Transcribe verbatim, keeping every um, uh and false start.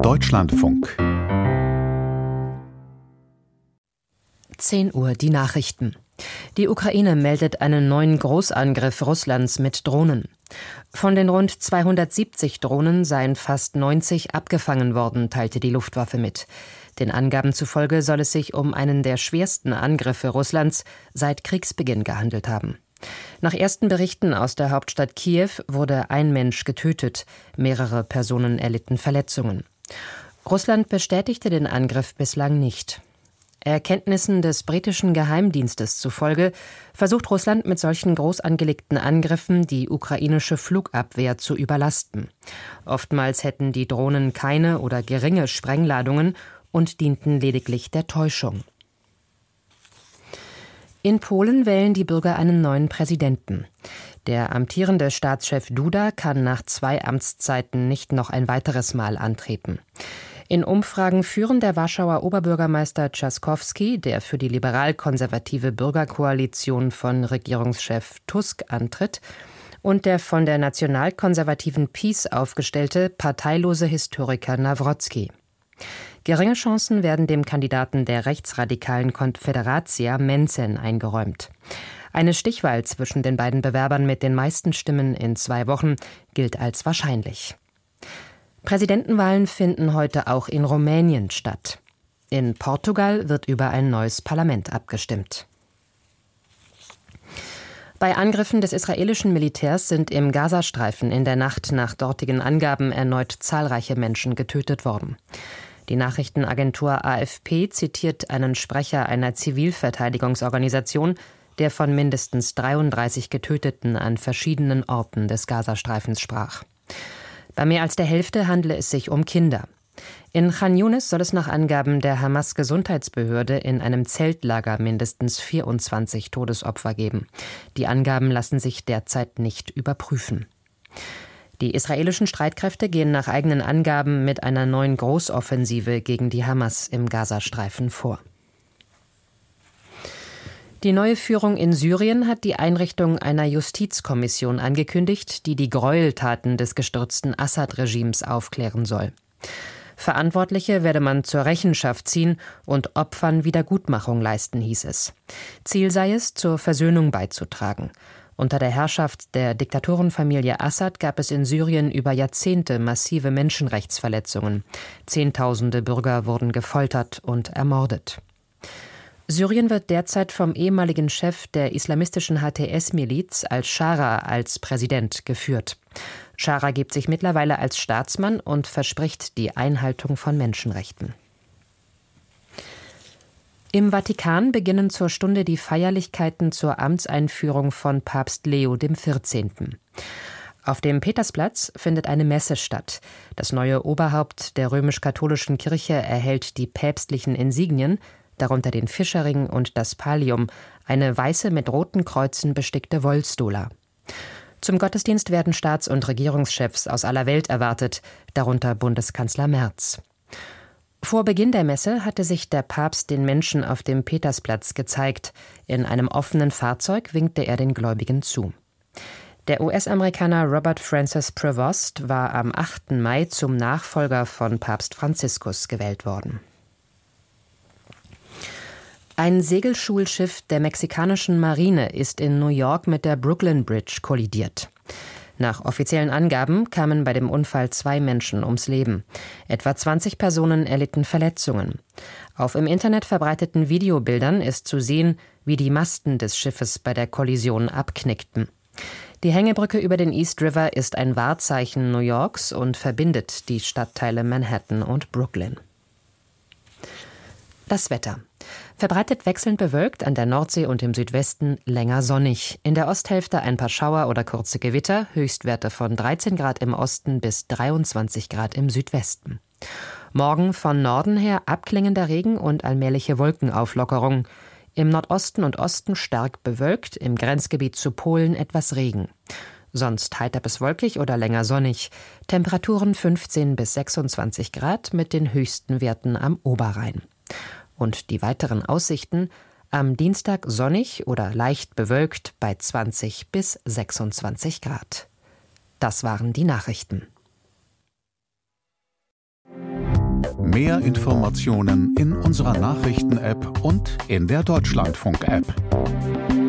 Deutschlandfunk. zehn Uhr, die Nachrichten. Die Ukraine meldet einen neuen Großangriff Russlands mit Drohnen. Von den rund zweihundertsiebzig Drohnen seien fast neunzig abgefangen worden, teilte die Luftwaffe mit. Den Angaben zufolge soll es sich um einen der schwersten Angriffe Russlands seit Kriegsbeginn gehandelt haben. Nach ersten Berichten aus der Hauptstadt Kiew wurde ein Mensch getötet, mehrere Personen erlitten Verletzungen. Russland bestätigte den Angriff bislang nicht. Erkenntnissen des britischen Geheimdienstes zufolge versucht Russland mit solchen groß angelegten Angriffen die ukrainische Flugabwehr zu überlasten. Oftmals hätten die Drohnen keine oder geringe Sprengladungen und dienten lediglich der Täuschung. In Polen wählen die Bürger einen neuen Präsidenten. Der amtierende Staatschef Duda kann nach zwei Amtszeiten nicht noch ein weiteres Mal antreten. In Umfragen führen der Warschauer Oberbürgermeister Trzaskowski, der für die liberal-konservative Bürgerkoalition von Regierungschef Tusk antritt, und der von der nationalkonservativen PiS aufgestellte parteilose Historiker Nawrocki. Geringe Chancen werden dem Kandidaten der rechtsradikalen Konfederacja Menzen eingeräumt. Eine Stichwahl zwischen den beiden Bewerbern mit den meisten Stimmen in zwei Wochen gilt als wahrscheinlich. Präsidentenwahlen finden heute auch in Rumänien statt. In Portugal wird über ein neues Parlament abgestimmt. Bei Angriffen des israelischen Militärs sind im Gazastreifen in der Nacht nach dortigen Angaben erneut zahlreiche Menschen getötet worden. Die Nachrichtenagentur A F P zitiert einen Sprecher einer Zivilverteidigungsorganisation, der von mindestens dreiunddreißig Getöteten an verschiedenen Orten des Gazastreifens sprach. Bei mehr als der Hälfte handele es sich um Kinder. In Chan Yunis soll es nach Angaben der Hamas-Gesundheitsbehörde in einem Zeltlager mindestens vierundzwanzig Todesopfer geben. Die Angaben lassen sich derzeit nicht überprüfen. Die israelischen Streitkräfte gehen nach eigenen Angaben mit einer neuen Großoffensive gegen die Hamas im Gazastreifen vor. Die neue Führung in Syrien hat die Einrichtung einer Justizkommission angekündigt, die die Gräueltaten des gestürzten Assad-Regimes aufklären soll. Verantwortliche werde man zur Rechenschaft ziehen und Opfern Wiedergutmachung leisten, hieß es. Ziel sei es, zur Versöhnung beizutragen. Unter der Herrschaft der Diktatorenfamilie Assad gab es in Syrien über Jahrzehnte massive Menschenrechtsverletzungen. Zehntausende Bürger wurden gefoltert und ermordet. Syrien wird derzeit vom ehemaligen Chef der islamistischen H T S-Miliz al-Shara als Präsident geführt. Shara gibt sich mittlerweile als Staatsmann und verspricht die Einhaltung von Menschenrechten. Im Vatikan beginnen zur Stunde die Feierlichkeiten zur Amtseinführung von Papst Leo der vierzehnte. Auf dem Petersplatz findet eine Messe statt. Das neue Oberhaupt der römisch-katholischen Kirche erhält die päpstlichen Insignien, darunter den Fischerring und das Pallium, eine weiße mit roten Kreuzen bestickte Wollstola. Zum Gottesdienst werden Staats- und Regierungschefs aus aller Welt erwartet, darunter Bundeskanzler Merz. Vor Beginn der Messe hatte sich der Papst den Menschen auf dem Petersplatz gezeigt. In einem offenen Fahrzeug winkte er den Gläubigen zu. Der U S-Amerikaner Robert Francis Prevost war am achten Mai zum Nachfolger von Papst Franziskus gewählt worden. Ein Segelschulschiff der mexikanischen Marine ist in New York mit der Brooklyn Bridge kollidiert. Nach offiziellen Angaben kamen bei dem Unfall zwei Menschen ums Leben. Etwa zwanzig Personen erlitten Verletzungen. Auf im Internet verbreiteten Videobildern ist zu sehen, wie die Masten des Schiffes bei der Kollision abknickten. Die Hängebrücke über den East River ist ein Wahrzeichen New Yorks und verbindet die Stadtteile Manhattan und Brooklyn. Das Wetter. Verbreitet wechselnd bewölkt, an der Nordsee und im Südwesten länger sonnig. In der Osthälfte ein paar Schauer oder kurze Gewitter, Höchstwerte von dreizehn Grad im Osten bis dreiundzwanzig Grad im Südwesten. Morgen von Norden her abklingender Regen und allmähliche Wolkenauflockerung. Im Nordosten und Osten stark bewölkt, im Grenzgebiet zu Polen etwas Regen. Sonst heiter bis wolkig oder länger sonnig. Temperaturen fünfzehn bis sechsundzwanzig Grad mit den höchsten Werten am Oberrhein. Und die weiteren Aussichten: am Dienstag sonnig oder leicht bewölkt bei zwanzig bis sechsundzwanzig Grad. Das waren die Nachrichten. Mehr Informationen in unserer Nachrichten-App und in der Deutschlandfunk-App.